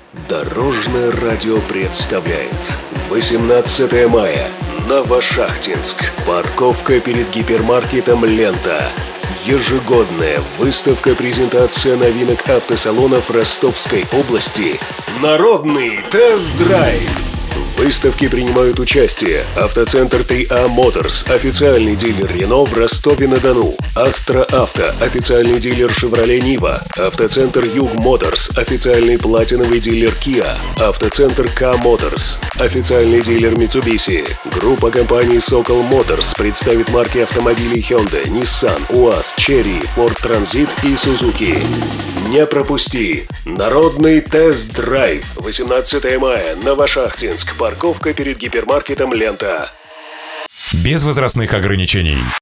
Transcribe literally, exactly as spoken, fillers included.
Дорожное радио представляет восемнадцатое мая. Новошахтинск. Парковка перед гипермаркетом «Лента». Ежегодная выставка-презентация новинок автосалонов Ростовской области. Народный тест-драйв. В выставке принимают участие Автоцентр три А Моторс, официальный дилер Рено в Ростове-на-Дону, Астра Авто, официальный дилер Шевроле Нива, Автоцентр Юг Моторс, официальный платиновый дилер Киа, Автоцентр К Моторс, официальный дилер Mitsubishi. Группа компаний Сокол Моторс представит марки автомобилей Hyundai, Nissan, УАЗ, Chery, Ford Transit и Suzuki. Не пропусти! Народный тест-драйв. восемнадцатое мая. Новошахтинск. Парковка перед гипермаркетом «Лента». Без возрастных ограничений.